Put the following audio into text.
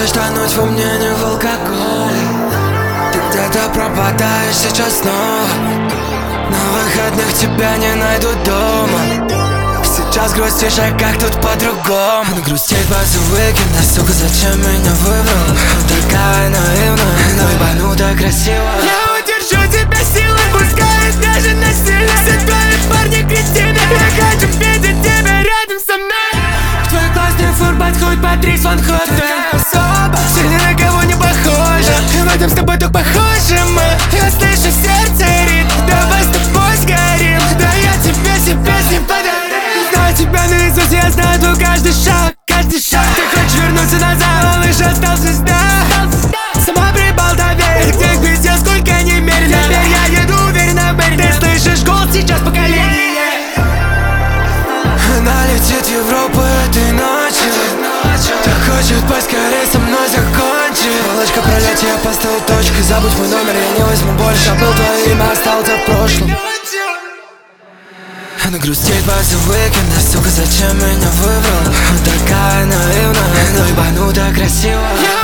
Хочешь тонуть во мне не в алкоголе. Ты где-то пропадаешь сейчас снова. На выходных тебя не найду дома. Сейчас грустишь, а как тут по-другому? Грустить после уикенда, сука, зачем меня выбрал? Такая наивная, но ебанута красивая. Я удержу тебя силой, пускай даже насильно. Все твои парни кретины, я хочу видеть тебя рядом со мной. В твой классный фур подходит Патрис Ван Хоттен. Особо, сильно на кого не похожа. В этом с тобой так похожи мы. Я слышу в сердце ритм, давай с тобой сгорим. Да я тебе все песни подарю. Знаю тебя наизусть, я знаю твой каждый шаг, каждый шаг. Ты хочешь вернуться назад, малыш, остался звезда. Сама прибалта, верь, где где сколько немерено. Теперь я еду уверенно в Берни. Ты слышишь голос сейчас поколения. Она летит в Европу этой ночью. Так хочет поскорее со мной закончить. Палочка пролетит, я поставил точку. Забудь мой номер, я не возьму больше. Забыл твое имя, остался в прошлом. Она грустит после уикенда, сука, зачем меня выбрал? Такая наивная, но ебанута красивая.